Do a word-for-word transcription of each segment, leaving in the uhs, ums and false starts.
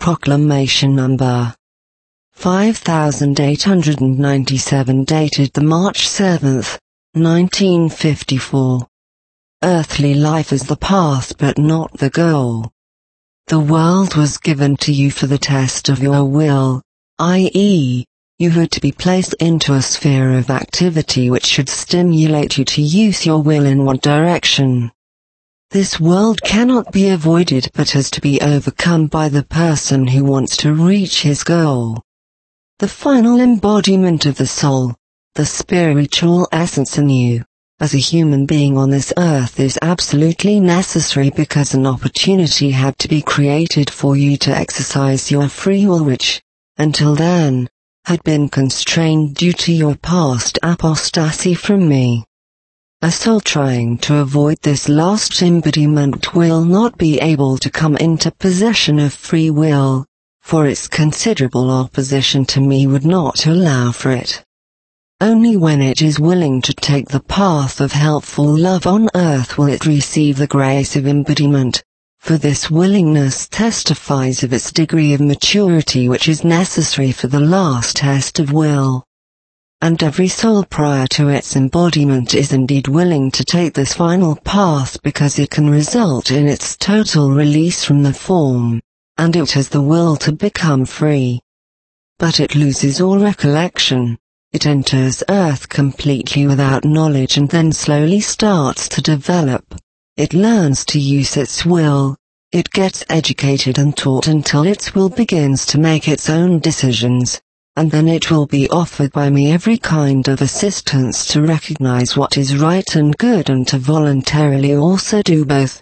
Proclamation Number five thousand eight hundred ninety-seven, dated the March seventh, nineteen fifty-four. Earthly life is the path but not the goal. The world was given to you for the test of your will, that is, you were to be placed into a sphere of activity which should stimulate you to use your will in one direction. This world cannot be avoided but has to be overcome by the person who wants to reach his goal. The final embodiment of the soul, the spiritual essence in you, as a human being on this earth, is absolutely necessary because an opportunity had to be created for you to exercise your free will, which, until then, had been constrained due to your past apostasy from me. A soul trying to avoid this last embodiment will not be able to come into possession of free will, for its considerable opposition to me would not allow for it. Only when it is willing to take the path of helpful love on earth will it receive the grace of embodiment, for this willingness testifies of its degree of maturity which is necessary for the last test of will. And every soul prior to its embodiment is indeed willing to take this final path because it can result in its total release from the form, and it has the will to become free. But it loses all recollection. It enters earth completely without knowledge and then slowly starts to develop. It learns to use its will. It gets educated and taught until its will begins to make its own decisions, and then it will be offered by me every kind of assistance to recognize what is right and good and to voluntarily also do both.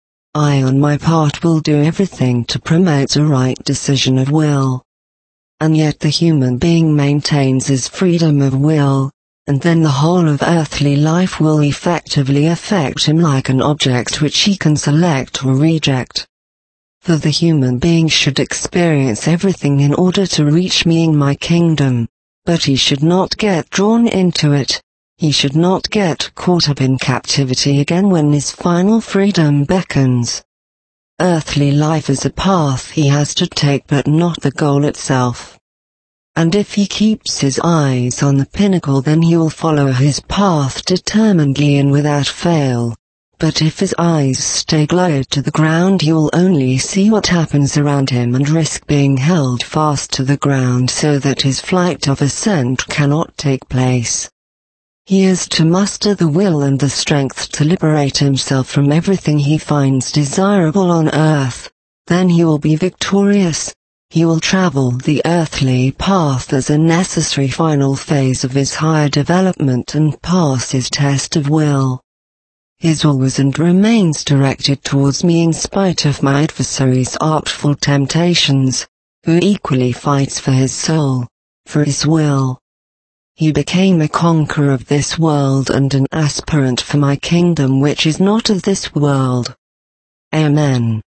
I on my part will do everything to promote a right decision of will. And yet the human being maintains his freedom of will, and then the whole of earthly life will effectively affect him like an object which he can select or reject. For the human being should experience everything in order to reach me in my kingdom, but he should not get drawn into it. He should not get caught up in captivity again when his final freedom beckons. Earthly life is a path he has to take but not the goal itself. And if he keeps his eyes on the pinnacle, then he will follow his path determinedly and without fail. But if his eyes stay glued to the ground, he will only see what happens around him and risk being held fast to the ground so that his flight of ascent cannot take place. He is to muster the will and the strength to liberate himself from everything he finds desirable on earth. Then he will be victorious. He will travel the earthly path as a necessary final phase of his higher development and pass his test of will. His will was and remains directed towards me in spite of my adversary's artful temptations, who equally fights for his soul, for his will. He became a conqueror of this world and an aspirant for my kingdom which is not of this world. Amen.